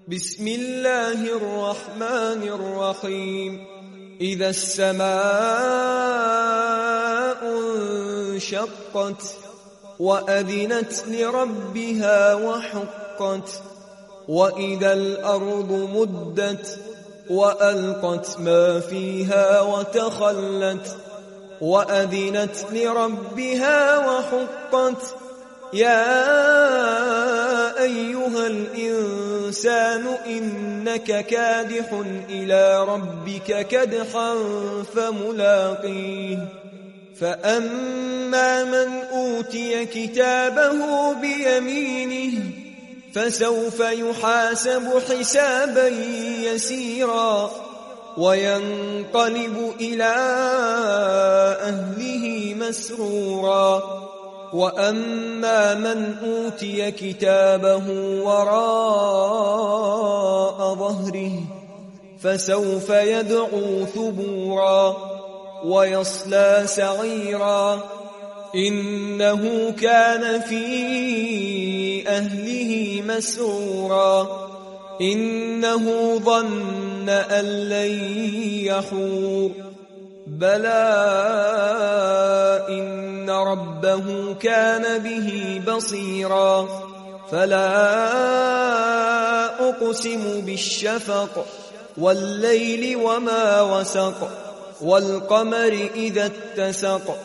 بسم الله الرحمن الرحيم إذا السماء انشقت وأذنت لربها وحقت وإذا الأرض مدت وألقت ما فيها وتخلت وأذنت لربها وحقت يا أيها الإنسان إنك كادح إلى ربك كدحا فملاقيه فأما من أوتي كتابه بيمينه فسوف يحاسب حسابا يسيرا وينقلب إلى أهله مسرورا وأما من أوتي كتابه وراء ظهره فسوف يدعو ثبورا ويصلى سعيرا إنه كان في أهله مسرورا إنه ظن أن لن يحور بلى إن ربه كان به بصيرا فلا أقسم بالشفق والليل وما وسق والقمر إذا اتسق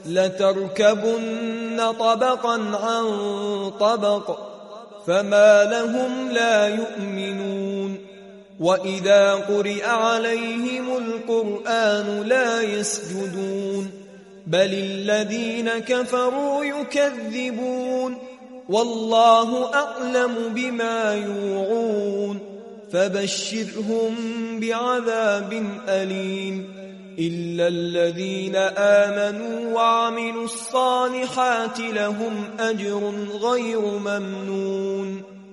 لتركبن طبقا عن طبق فما لهم لا يؤمنون وإذا قرئ عليهم القرآن لا يسجدون بل الذين كفروا يكذبون والله أعلم بما يوعون فبشرهم بعذاب أليم إلا الذين آمنوا وعملوا الصالحات لهم أجر غير ممنون